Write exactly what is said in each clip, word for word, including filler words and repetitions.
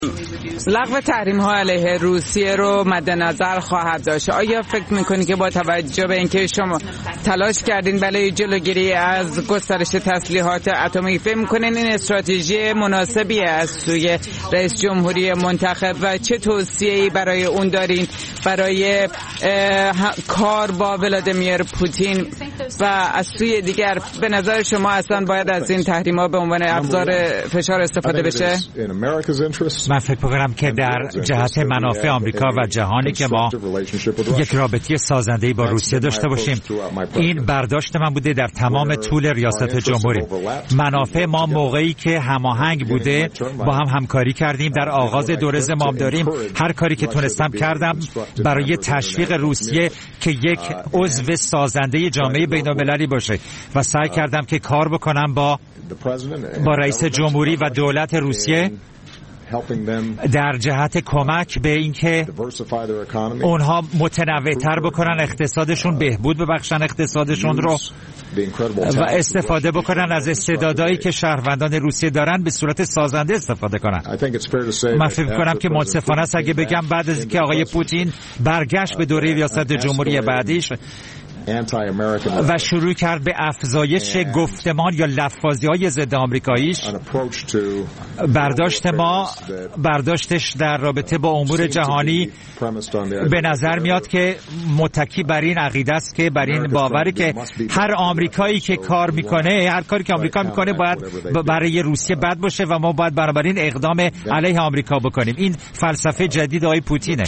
لغو تحریم ها علیه روسیه رو مد نظر خواهد داشت. آیا فکر میکنی که با توجه به اینکه شما تلاش کردین برای جلوگیری از گسترش تسلیحات اتمی، فکر میکنین این استراتژی مناسبی از سوی رئیس جمهوری منتخب و چه توصیه‌ای برای اون دارین برای کار با ولادیمیر پوتین؟ و از سوی دیگر به نظر شما اصلا باید از این تحریم ها به عنوان ابزار فشار استفاده بشه؟ من فکر می‌کنم که در جهت منافع آمریکا و جهانی که ما یک رابطه سازنده‌ای با روسیه داشته باشیم. این برداشت من بوده در تمام طول ریاست جمهوری. منافع ما موقعی که هماهنگ بوده با هم همکاری کردیم. در آغاز دوره زمام داریم هر کاری که تونستم کردم برای تشویق روسیه که یک عضو سازنده جامعه بین‌المللی باشه و سعی کردم که کار بکنم با با رئیس جمهوری و دولت روسیه در جهت کمک به اینکه اونها متنوع‌تر بکنن اقتصادشون، بهبود ببخشن اقتصادشون رو و استفاده بکنن از استعدادایی که شهروندان روسیه دارن به صورت سازنده استفاده کنن. من فکر می‌کنم که منصفانه است اگه بگم بعد از اینکه آقای پوتین برگشت به دوره ریاست جمهوری بعدیش و شروع کرد به افزایش گفتمان یا لفاظی‌های ضد آمریکاییش، برداشت ما برداشتش در رابطه با امور جهانی به نظر میاد که متکی بر این عقیده است که بر این باوری که هر آمریکایی که کار میکنه، هر کاری که آمریکا میکنه باید برای روسیه بد باشه و ما باید بنابراین اقدام علیه آمریکا بکنیم. این فلسفه جدید آقای پوتینه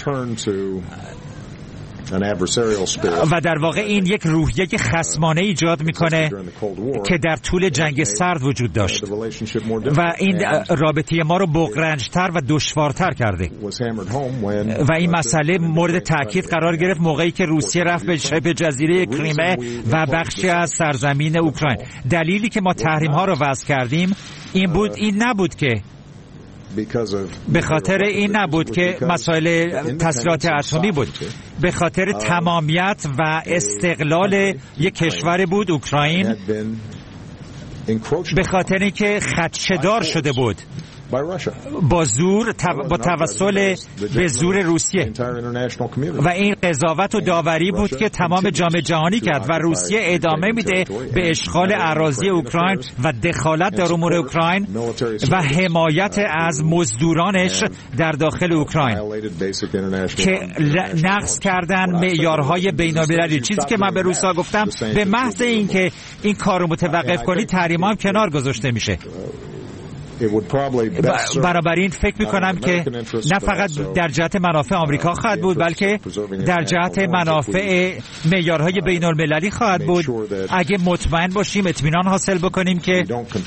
و در واقع این یک روحیه خصمانه ایجاد میکنه که در طول جنگ سرد وجود داشت و این رابطه ما رو بغرنج‌تر و دشوارتر کرده و این مسئله مورد تاکید قرار گرفت موقعی که روسیه رفت به شبه جزیره کریمه و بخشی از سرزمین اوکراین. دلیلی که ما تحریم ها رو وضع کردیم این بود این نبود که به خاطر این نبود که مسائل تسلیحات اتمی بود، به خاطر تمامیت و استقلال یک کشور بود اوکراین، به خاطر اینکه خدشه‌دار شده بود با زور با توسل به زور روسیه و این قضاوت و داوری بود که تمام جامعه جهانی کرد و روسیه ادامه میده به اشغال اراضی اوکراین و دخالت در امور اوکراین و حمایت از مزدورانش در داخل اوکراین که نقض کردن معیارهای بین‌المللی. چیزی که من به روسا گفتم به محض اینکه این کارو متوقف کنی تحریم هم کنار گذاشته میشه. بنابراین فکر میکنم که نه فقط در جهت منافع آمریکا خواهد بود بلکه در جهت منافع معیارهای بین المللی خواهد بود اگه مطمئن باشیم، اطمینان حاصل بکنیم که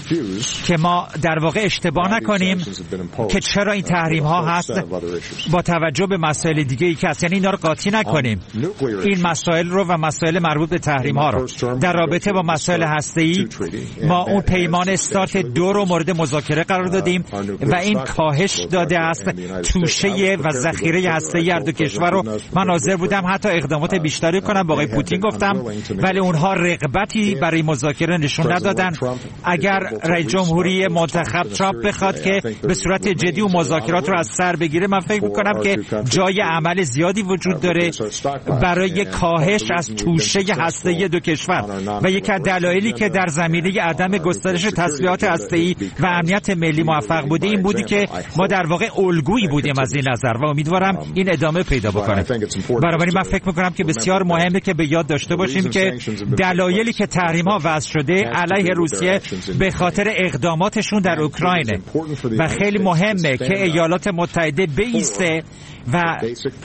که ما در واقع اشتباه نکنیم که چرا این تحریم ها هست با توجه به مسائل دیگه ای که هست، یعنی اینا رو قاطی نکنیم. این مسائل رو و مسائل مربوط به تحریم ها رو در رابطه با مسائل هسته‌ای ما اون پیمان استارت دو رو مورد مذاکره قرار دادیم و این کاهش داده است توشه و ذخیره هسته‌ای هر دو کشور رو. من حاضر بودم حتی اقدامات بیشتری کنم با آقای پوتین گفتم، ولی اونها رغبتی برای مذاکره نشون ندادن. اگر رئیس جمهوری منتخب ترامپ بخواد که به صورت جدی و مذاکرات رو از سر بگیره، من فکر می‌کنم که جای عمل زیادی وجود داره برای کاهش از توشه هسته‌ای دو کشور و یک از دلایلی که در زمینه عدم گسترش تسلیحات هسته‌ای و امنیت ملی موفق بوده این بودی که ما در واقع الگویی بودیم از این نظر و امیدوارم این ادامه پیدا بکنه. بنابراین من فکر می‌کنم که بسیار مهمه که به یاد داشته باشیم که دلایلی که تحریم‌ها وضع شده علیه روسیه به خاطر اقداماتشون در اوکراینه و خیلی مهمه که ایالات متحده بایسته و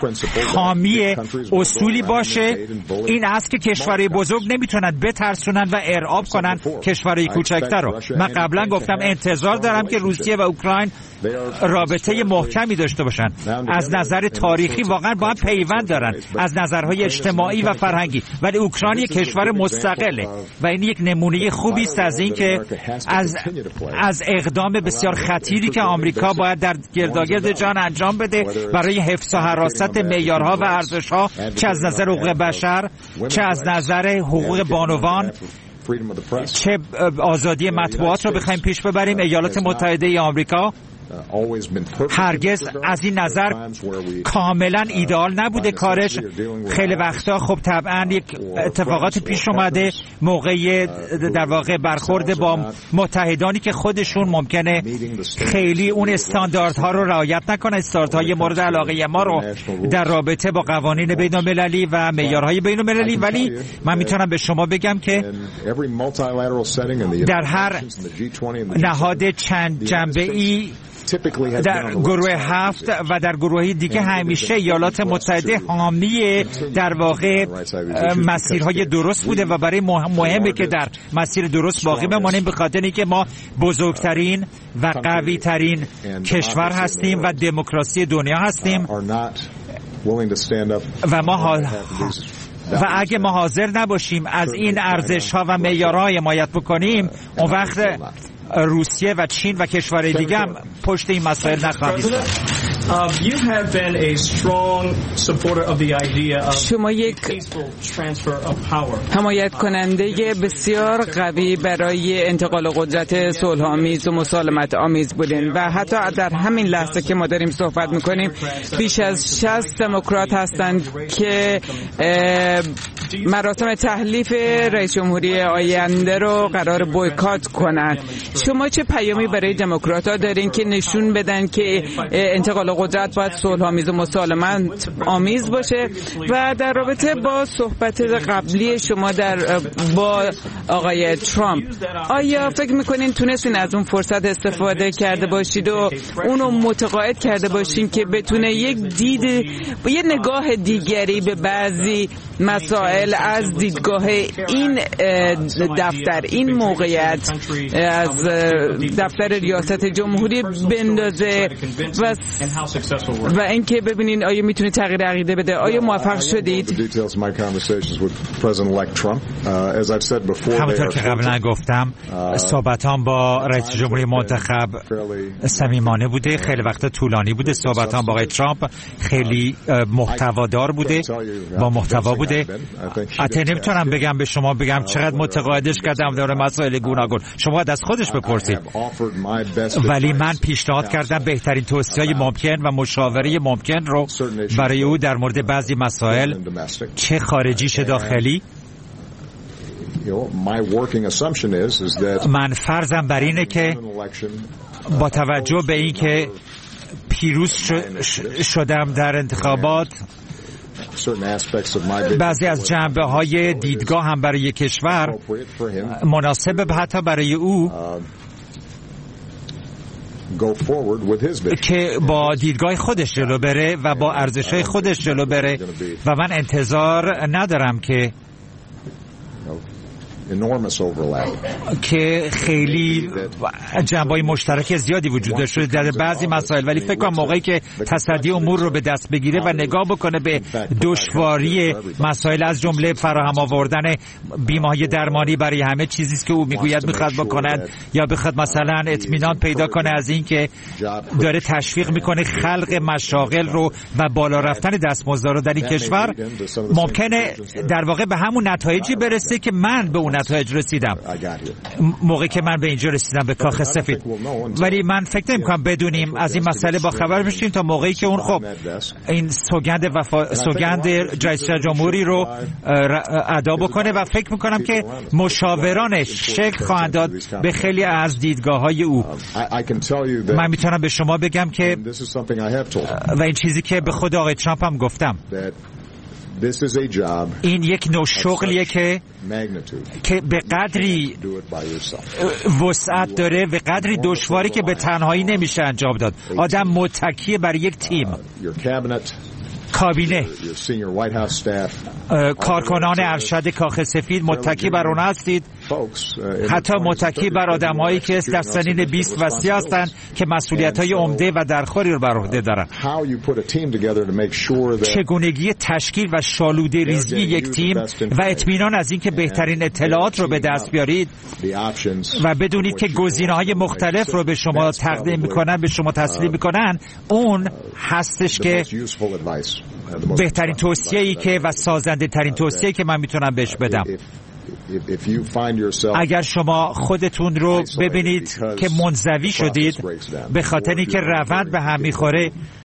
حامی اصولی باشه. این است که کشورهای بزرگ نمیتونن بترسونن و ارعاب کنن کشورهای کوچکتر رو. من قبلا گفتم انتظار دارم که روسیه و اوکراین رابطه محکمی داشته باشن. از نظر تاریخی واقعا با هم پیوند دارن، از نظرهای اجتماعی و فرهنگی، ولی اوکراین یک کشور مستقله و این یک نمونه خوبی است از این که از از اقدام بسیار خطیری که آمریکا باید در گرداگرد جهان انجام بده برای حفظ و حراست معیارها و ارزش‌ها، چه از نظر حقوق بشر، چه از نظر حقوق بانوان، چه آزادی مطبوعات رو بخوایم پیش ببریم. ایالات متحده ای آمریکا هرگز از این نظر کاملا ایدئال نبوده کارش. خیلی وقتا خب طبعا یک اتفاقات پیش اومده موقع در واقع برخورد با متحدانی که خودشون ممکنه خیلی اون استانداردها رو رعایت نکنن، استانداردهای مورد علاقه ما رو در رابطه با قوانین بین المللی و معیارهای بین المللی. ولی من میتونم به شما بگم که در هر نهاد چند جنبه‌ای در گروه هفت و در گروه دیگه همیشه ایالات متحده حامی در واقع مسیرهای درست بوده و برای مهمه که در مسیر درست باقی بمانیم، به خاطر اینکه ما بزرگترین و قوی ترین کشور هستیم و دموکراسی دنیا هستیم و ما و اگه ما حاضر نباشیم از این ارزش‌ها و معیارها حمایت بکنیم، اون وقت روسیه و چین و کشورهای دیگه هم پشت این مسائل نخواهند ایستاد. شما یک حمایت کننده بسیار قوی برای انتقال قدرت صلح‌آمیز و مسالمت آمیز بودین و حتی در همین لحظه که ما داریم صحبت میکنیم بیش از شصت دموکرات هستند که مراسم تحلیف رئیس جمهوری آینده رو قرار بویکات کنند. شما چه پیامی برای دموکرات‌ها دارین که نشون بدن که انتقال قدرت باید صلح‌آمیز و مسالمت آمیز باشه؟ و در رابطه با صحبت قبلی شما در با آقای ترامپ، آیا فکر میکنین تونستین از اون فرصت استفاده کرده باشید و اونو متقاعد کرده باشین که بتونه یک دید یه نگاه دیگری به بعضی مسائل از دیدگاه این دفتر، این موقعیت از دفتر ریاست جمهوری بندازه و و اینکه ببینین آیا میتونید تغییر عقیده بده؟ آیا موفق شدید؟ همونطور که قبلا گفتم صحبتام با رئیس جمهوری منتخب صمیمانه بوده، خیلی وقت طولانی بوده. صحبتام با آقای ترامپ خیلی محتوادار بوده، با محتوا بوده. البته نمیتونم بگم به شما بگم چقدر متقاعدش کردم در مسائل گوناگون، شما باید از خودش بپرسید. ولی من پیشنهاد کردم بهترین توصیه‌های ممکن و مشاوره ممکن رو برای او در مورد بعضی مسائل، چه خارجی چه داخلی. من فرضم بر اینه که با توجه به این که پیروز شدم در انتخابات، بعضی از جنبه های دیدگاه هم برای کشور مناسبه حتی برای او که با دیدگاه خودش جلو بره و با ارزش‌های خودش جلو بره و من انتظار ندارم که که خیلی جنبه‌های مشترک زیادی وجود داشته در بعضی مسائل، ولی فکر کنم موقعی که تصدی امور رو به دست بگیره و نگاه بکنه به دشواری مسائل از جمله فراهم آوردن بیمه‌های درمانی برای همه چیزی است که او میگوید میخواد بکند، یا بخواد مثلا اطمینان پیدا کنه از این که داره تشویق میکنه خلق مشاغل رو و بالا رفتن دستمزدها رو در این کشور، ممکنه در واقع به همون نتایجی برسه که من به اون نتایج رسیدم موقعی که من به اینجا رسیدم به کاخ سفید. ولی من فکر نمی‌کنم بدونیم از این مسئله با خبر بشیم تا موقعی که اون خب این سوگند وفا... سوگند رئیس جمهوری رو ادا بکنه و فکر می‌کنم که مشاورانش شکل خواهند داد به خیلی از دیدگاه‌های او. من میتونم به شما بگم که و این چیزی که به خود آقای ترامپ هم گفتم، این یک نوع شغلیه که که به قدری وسعت داره، به قدری دشواری که به تنهایی نمیشه انجام داد. آدم متکی بر یک تیم، کابینه، کارکنان ارشد کاخ سفید متکی بر اون هستید، حتی متکی بر آدم‌هایی که در سنین بیست و سی هستند که مسئولیت‌های عمده و درخوری رو بر عهده دارن. چگونگی تشکیل و شالوده ریزی یک تیم و اطمینان از اینکه بهترین اطلاعات رو به دست بیارید و بدونید که گزینه‌های مختلف رو به شما تقدیم می‌کنن، به شما تسلیم می‌کنن، اون هستش که بهترین توصیه‌ای که و سازنده ترین توصیه‌ای که من میتونم بهش بدم. اگر شما خودتون رو ببینید که منزوی شدید به خاطر اینکه روند به هم میخوره،